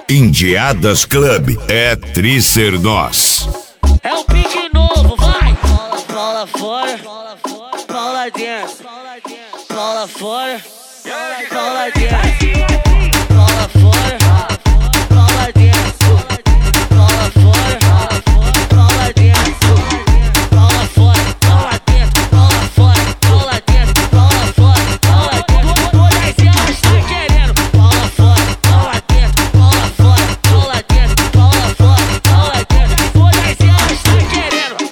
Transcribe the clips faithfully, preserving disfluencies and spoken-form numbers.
Indiadas Club é Tricer Nós. É o pique novo, vai! Paula fora, Paula dentro, Paula fora, Paula dentro, Paula fora, Paula dentro, Paula fora, Paula dentro, Paula fora, Paula dentro, Paula fora, Paula dentro, Paula fora, Paula dentro. Todas elas tá querendo Paula fora, Paula dentro, Paula fora, Paula dentro, Paula fora, Paula dentro. Todas elas tá querendo.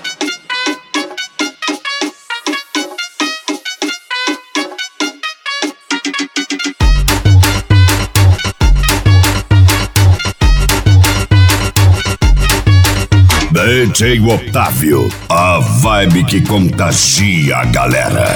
D J Otávio, a vibe que contagia a galera.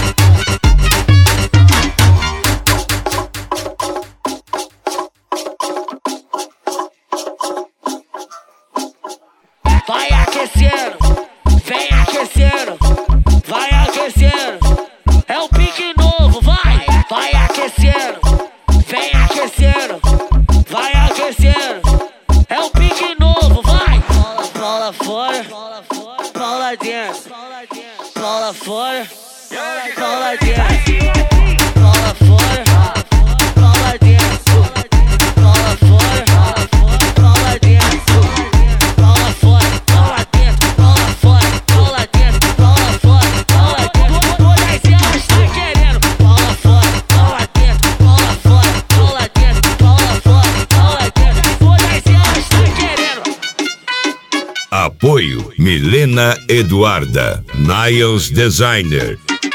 Vai aquecendo, vem aquecendo, vai aquecendo. É o pique novo, vai, vai aquecendo, vem aquecendo, vai aquecendo. É o pique novo, vai. Paula fora, Paula dentro, Paula fora, Paula dentro, Paula fora, Paula dentro, Paula fora, Paula dentro, Paula fora, Paula dentro, Paula fora, Paula dentro, Paula fora, Paula dentro. Todas elas tá querendo Paula fora, Paula dentro, Paula fora, Paula dentro, Paula fora, Paula dentro. Todas elas tá querendo. Apoio Milena Eduarda, Niles Designer.